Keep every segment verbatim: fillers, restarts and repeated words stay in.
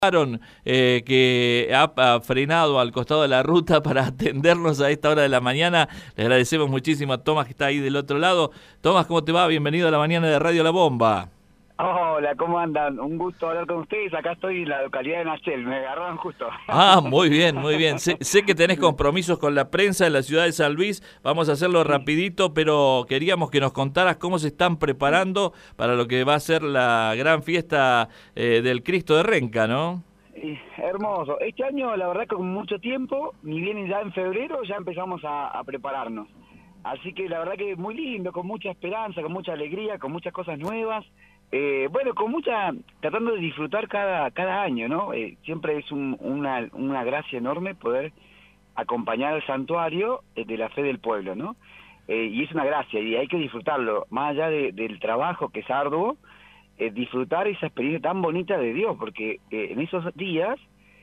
Eh, que ha, ha frenado al costado de la ruta para atendernos a esta hora de la mañana. Le agradecemos muchísimo a Tomás, que está ahí del otro lado. Tomás, ¿cómo te va? Bienvenido a la mañana de Radio La Bomba. Hola, ¿cómo andan? Un gusto hablar con ustedes. Acá estoy en la localidad de Nachel, me agarraron justo. Ah, muy bien, muy bien. Sé, sé que tenés compromisos con la prensa en la ciudad de San Luis. Vamos a hacerlo rapidito, pero queríamos que nos contaras cómo se están preparando para lo que va a ser la gran fiesta eh, del Cristo de Renca, ¿no? Sí, hermoso. Este año, la verdad que con mucho tiempo, ni bien ya en febrero, ya empezamos a, a prepararnos. Así que la verdad que muy lindo, con mucha esperanza, con mucha alegría, con muchas cosas nuevas. Eh, bueno, con mucha, tratando de disfrutar cada cada año, ¿no? Eh, siempre es un, una, una gracia enorme poder acompañar al santuario eh, de la fe del pueblo, ¿no? Eh, y es una gracia, y hay que disfrutarlo, más allá de, del trabajo que es arduo, eh, disfrutar esa experiencia tan bonita de Dios, porque eh, en esos días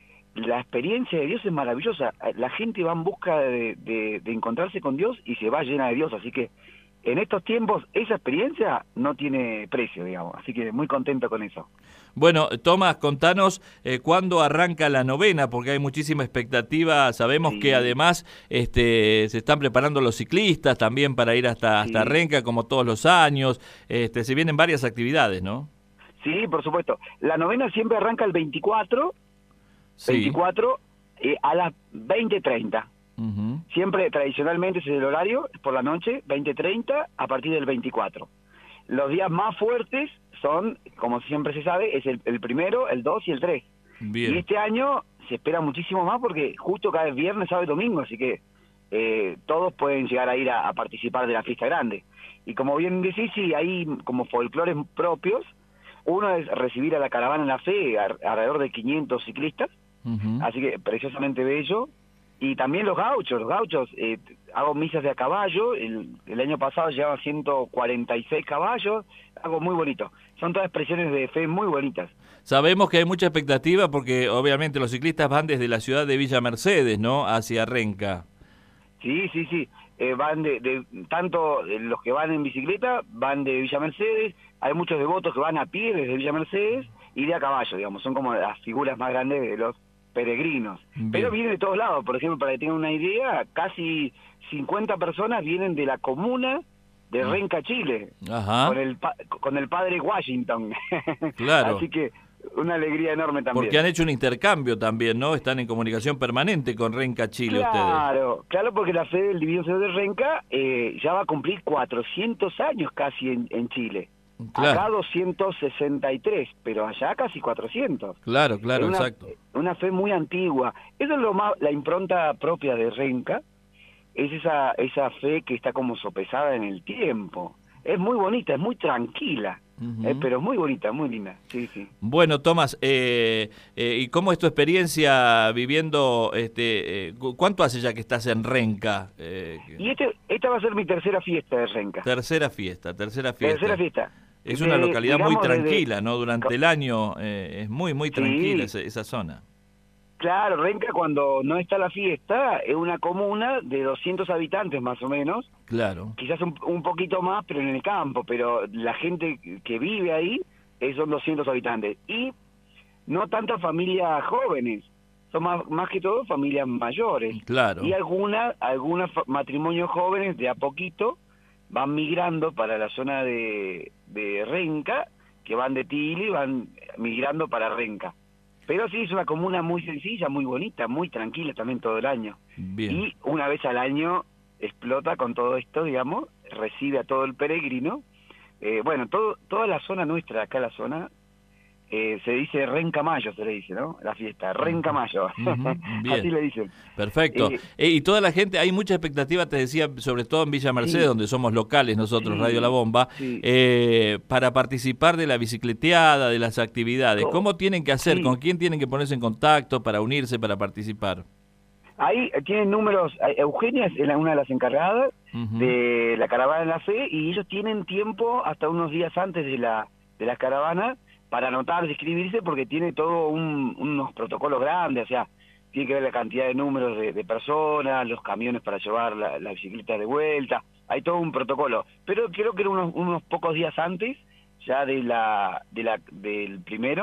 la experiencia de Dios es maravillosa. La gente va en busca de, de, de encontrarse con Dios y se va llena de Dios, así que en estos tiempos esa experiencia no tiene precio, digamos, así que muy contento con eso. Bueno, Tomás, contanos eh, cuándo arranca la novena, porque hay muchísima expectativa. Sabemos Sí, que además este, se están preparando los ciclistas también para ir hasta, hasta sí. Renca, como todos los años. Este, se vienen varias actividades, ¿no? Sí, por supuesto. La novena siempre arranca el veinticuatro, Sí. veinticuatro eh, a las veinte treinta. Uh-huh. Siempre, tradicionalmente, ese es el horario, por la noche, veinte treinta, a partir del veinticuatro. Los días más fuertes son, como siempre se sabe, es el, el primero, el dos y el tres. Bien. Y este año se espera muchísimo más porque justo cae viernes, sábado y domingo, así que eh, todos pueden llegar a ir a, a participar de la fiesta grande. Y como bien decís, sí, hay como folclores propios. Uno es recibir a la caravana en la fe, a, alrededor de quinientos ciclistas, Uh-huh. así que preciosamente bello. Y también los gauchos, los gauchos, eh, hago misas de a caballo, el, el año pasado llevaban ciento cuarenta y seis caballos, algo muy bonito. Son todas expresiones de fe muy bonitas. Sabemos que hay mucha expectativa porque obviamente los ciclistas van desde la ciudad de Villa Mercedes, ¿no?, hacia Renca. Sí, sí, sí, eh, van de, de, tanto los que van en bicicleta, van de Villa Mercedes, hay muchos devotos que van a pie desde Villa Mercedes y de a caballo, digamos, son como las figuras más grandes de los peregrinos. Bien. Pero vienen de todos lados, por ejemplo, para que tengan una idea, casi cincuenta personas vienen de la comuna de Renca, Chile. Ajá. con el con el padre Washington. Claro. Así que una alegría enorme también. Porque han hecho un intercambio también, ¿no? Están en comunicación permanente con Renca, Chile, claro, ustedes. Claro, claro, porque la fe del Divino Señor de Renca eh, ya va a cumplir cuatrocientos años casi en, en Chile. Claro. Acá doscientos sesenta y tres, pero allá casi cuatrocientos. Claro, claro, una, exacto. Una fe muy antigua. Eso es lo más, la impronta propia de Renca, es esa, esa fe que está como sopesada en el tiempo. Es muy bonita, es muy tranquila. Uh-huh. eh, pero muy bonita, muy linda, sí, sí. Bueno, Tomás, eh, eh, ¿y cómo es tu experiencia viviendo, este, eh, cuánto hace ya que estás en Renca? Eh, y este, esta va a ser mi tercera fiesta de Renca. Tercera fiesta, tercera fiesta. Tercera fiesta. Es una de, localidad muy tranquila, desde, ¿no? Durante el año eh, es muy, muy tranquila sí. esa, esa zona. Claro, Renca cuando no está la fiesta es una comuna de doscientos habitantes más o menos. Claro. Quizás un, un poquito más, pero en el campo, pero la gente que vive ahí eh, son doscientos habitantes. Y no tantas familias jóvenes, son más, más que todo familias mayores. Claro. Y algunas algunas matrimonios jóvenes de a poquito van migrando para la zona de, de Renca, que van de Tili, van migrando para Renca. Pero sí, es una comuna muy sencilla, muy bonita, muy tranquila también todo el año. Bien. Y una vez al año explota con todo esto, digamos, recibe a todo el peregrino. Eh, bueno, todo, toda la zona nuestra, acá la zona, eh, se dice Renca Mayo, se le dice, ¿no? La fiesta, Renca Mayo. Uh-huh. Así le dicen. Perfecto. Eh, eh, y toda la gente, hay mucha expectativa, te decía, sobre todo en Villa Mercedes, sí. donde somos locales nosotros, sí. Radio La Bomba, sí. eh, para participar de la bicicleteada, de las actividades. Oh. ¿Cómo tienen que hacer? Sí. ¿Con quién tienen que ponerse en contacto para unirse, para participar? Ahí tienen números, Eugenia es una de las encargadas uh-huh. de la caravana de la fe, y ellos tienen tiempo hasta unos días antes de la, de la caravana para anotar, inscribirse, porque tiene todo un, unos protocolos grandes, o sea, tiene que ver la cantidad de números de, de personas, los camiones para llevar la, la bicicleta de vuelta, hay todo un protocolo, pero creo que era unos, unos pocos días antes, ya de la, de la del primero,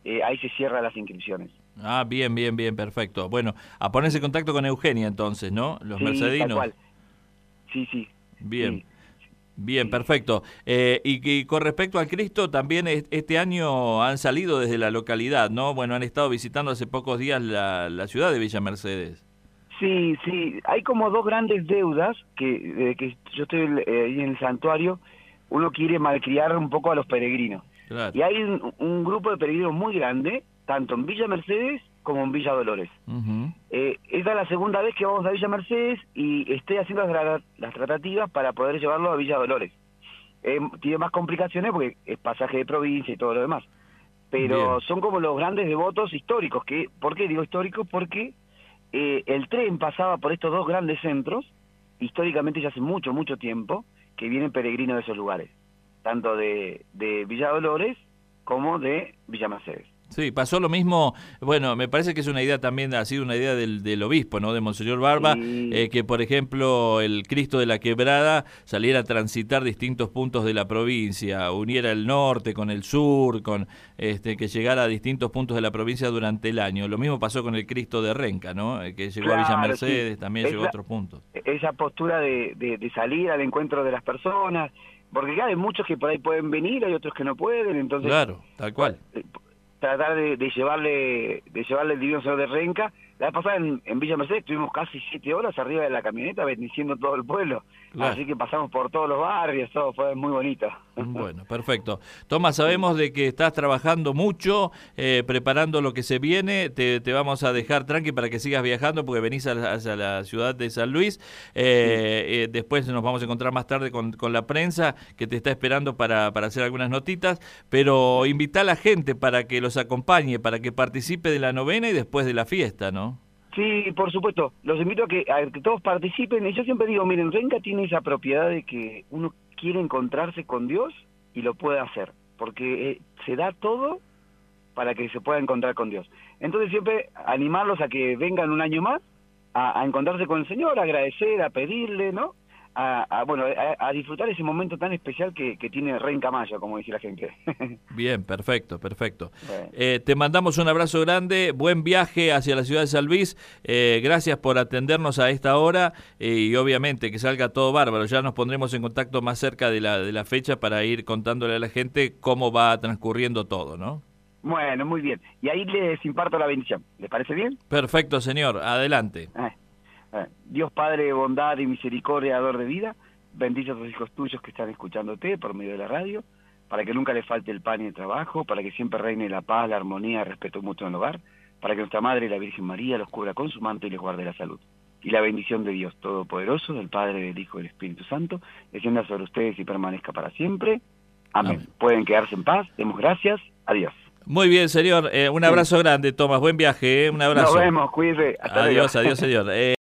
eh, ahí se cierran las inscripciones. Ah, bien, bien, bien, perfecto. Bueno, a ponerse en contacto con Eugenia entonces, ¿no? Los Sí, mercedinos. tal cual. Sí, sí. Bien. Sí. Bien, Sí. perfecto. Eh, y, y con respecto al Cristo, también es, este año han salido desde la localidad, ¿no? Bueno, han estado visitando hace pocos días la, la ciudad de Villa Mercedes. Sí, sí, hay como dos grandes deudas que desde que yo estoy eh, ahí en el santuario, uno quiere malcriar un poco a los peregrinos. Claro. Y hay un, un grupo de peregrinos muy grande, tanto en Villa Mercedes como en Villa Dolores. Uh-huh. Eh, esta es la segunda vez que vamos a Villa Mercedes y estoy haciendo las, las tratativas para poder llevarlo a Villa Dolores. Eh, tiene más complicaciones porque es pasaje de provincia y todo lo demás. Pero Bien. son como los grandes devotos históricos. Que, ¿por qué digo históricos? Porque eh, el tren pasaba por estos dos grandes centros, históricamente ya hace mucho, mucho tiempo, que vienen peregrinos de esos lugares, tanto de, de Villa Dolores como de Villa Mercedes. Sí, pasó lo mismo, bueno, me parece que es una idea también, ha sido una idea del, del obispo, ¿no? De Monseñor Barba, Sí. eh, que por ejemplo el Cristo de la Quebrada saliera a transitar distintos puntos de la provincia, uniera el norte con el sur, con este que llegara a distintos puntos de la provincia durante el año. Lo mismo pasó con el Cristo de Renca, ¿no? Eh, que llegó Claro, a Villa Mercedes, sí. también llegó a Esa- otros puntos. Esa postura de, de, de salir al encuentro de las personas, porque claro, hay muchos que por ahí pueden venir, hay otros que no pueden, entonces Claro, tal cual. eh, tratar de, de llevarle de llevarle el Divino Señor de Renca. La vez pasada en, en Villa Mercedes estuvimos casi siete horas arriba de la camioneta bendiciendo todo el pueblo, Claro. así que pasamos por todos los barrios, todo fue muy bonito. Bueno, perfecto. Tomás, sabemos de que estás trabajando mucho, eh, preparando lo que se viene. Te, te vamos a dejar tranqui para que sigas viajando porque venís a la, hacia la ciudad de San Luis. Eh, eh, después nos vamos a encontrar más tarde con, con la prensa que te está esperando para, para hacer algunas notitas. Pero invita a la gente para que los acompañe, para que participe de la novena y después de la fiesta, ¿no? Sí, por supuesto, los invito a que, a que todos participen, y yo siempre digo, miren, Renca tiene esa propiedad de que uno quiere encontrarse con Dios y lo puede hacer, porque eh, se da todo para que se pueda encontrar con Dios. Entonces siempre animarlos a que vengan un año más a, a encontrarse con el Señor, a agradecer, a pedirle, ¿no? A, a bueno, a, a disfrutar ese momento tan especial que, que tiene Renca Maya, como dice la gente. Bien, perfecto, perfecto. Bueno. Eh, te mandamos un abrazo grande, buen viaje hacia la ciudad de San Luis, eh, gracias por atendernos a esta hora eh, y obviamente que salga todo bárbaro, ya nos pondremos en contacto más cerca de la, de la fecha para ir contándole a la gente cómo va transcurriendo todo, ¿no? Bueno, muy bien. Y ahí les imparto la bendición. ¿Les parece bien? Perfecto, señor, adelante. Eh, eh, Dios Padre de bondad y misericordia, dador de vida, bendice a los hijos tuyos que están escuchándote por medio de la radio, para que nunca les falte el pan y el trabajo, para que siempre reine la paz, la armonía, el respeto mutuo en el hogar, para que nuestra Madre, la Virgen María, los cubra con su manto y les guarde la salud. Y la bendición de Dios Todopoderoso, del Padre, del Hijo y del Espíritu Santo, descienda sobre ustedes y permanezca para siempre. Amén. Amén. Pueden quedarse en paz, demos gracias, adiós. Muy bien, señor, eh, un abrazo grande, Tomás, buen viaje, eh, un abrazo. Nos vemos, cuídense. Hasta Adiós, luego. adiós, señor. Eh,